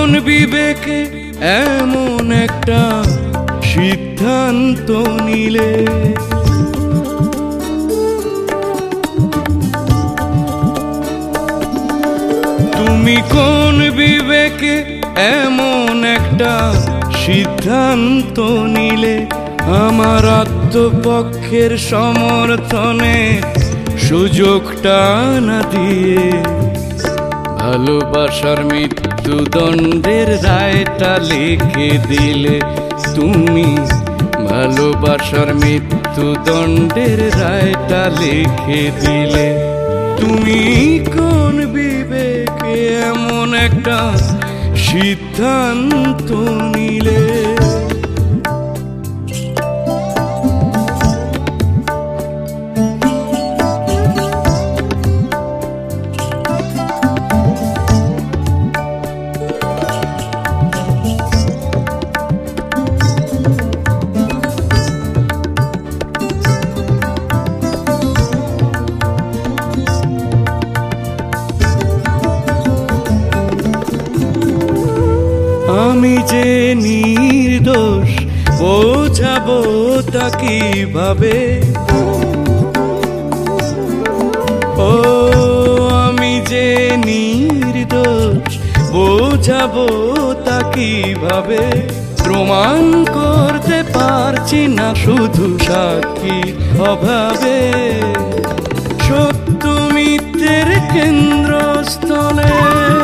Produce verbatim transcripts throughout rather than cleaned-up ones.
কোন বিবেকে এমন একটা সিদ্ধান্ত নিলে? তুমি কোন বিবেকে এমন একটা সিদ্ধান্ত নিলে? আমার আত্মপক্ষের সমর্থনে সুযোগটা না দিয়ে ভালোবাসার মৃত্যুদণ্ডের রায়টা লিখে দিলে। তুমি ভালোবাসার মৃত্যুদণ্ডের রায়টা লিখে দিলে। তুমি কোন বিবেকে এমন একটা সিদ্ধান্ত নিলে? আমি যে নির্দোষ বোঝাবো তা কিভাবে? ও আমি যে নির্দোষ বোঝাবো তা কিভাবে? প্রমাণ করতে পারছি না শুধু সাক্ষী অভাবে। সত্য মিথ্যের কেন্দ্রস্থলে,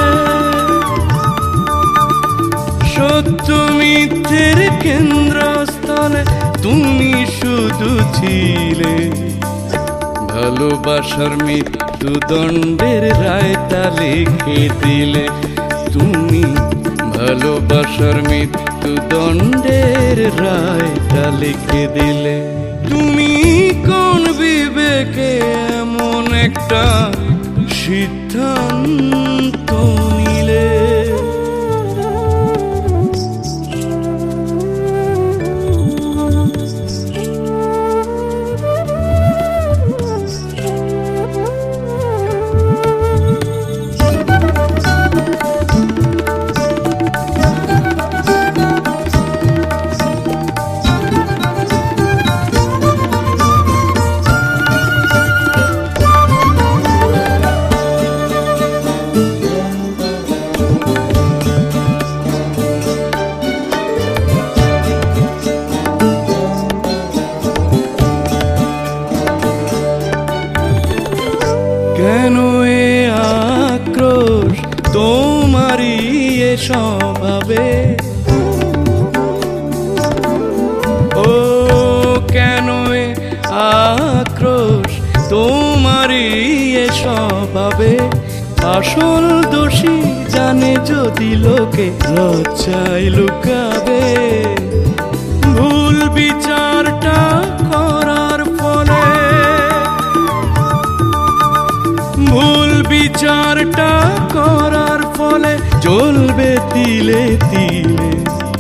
সত্য মিথ্যের কেন্দ্রস্থলে তুমি শুধু ছিলে। ভালোবাসার মৃত্যুদণ্ডের রায়টা লিখে দিলে। তুমি ভালোবাসার মৃত্যুদণ্ডের রায়টা লিখে দিলে। তুমি কোন বিবেকে এমন একটা সিদ্ধান্ত নিলে? কেন এ আক্রোশ তোমারই এ স্বভাবে? ও কেন এ আক্রোশ তোমারই এ স্বভাবে? আসল দোষী জানে যদি লোকে লজ্জায় লুকাবে। ভুল বিচারটা করার ফলে, ভুল বিচারটা করার ফলে জ্বলবে তিলে তিলে।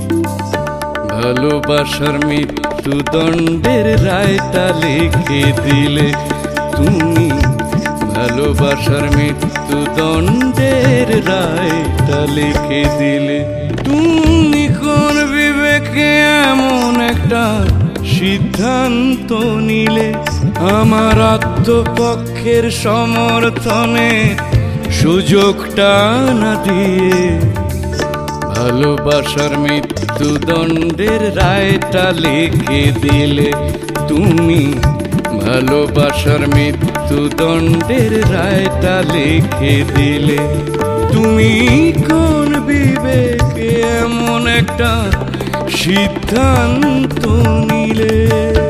ভালোবাসার মৃত্যুদণ্ডের রায়টা লিখে দিলে। তুমি ভালোবাসার মৃত্যুদণ্ডের রায়টা লিখে দিলে। তুমি কোন বিবেকে এমন একটা সিদ্ধান্ত নিলে? আমার আত্মপক্ষের সমর্থনে সুযোগটা না দিয়ে ভালোবাসার মৃত্যুদণ্ডের রায়টা লিখে দিলে। তুমি ভালোবাসার মৃত্যুদণ্ডের রায়টা লিখে দিলে। তুমি কোন বিবেকে এমন একটা সিদ্ধান্ত নিলে?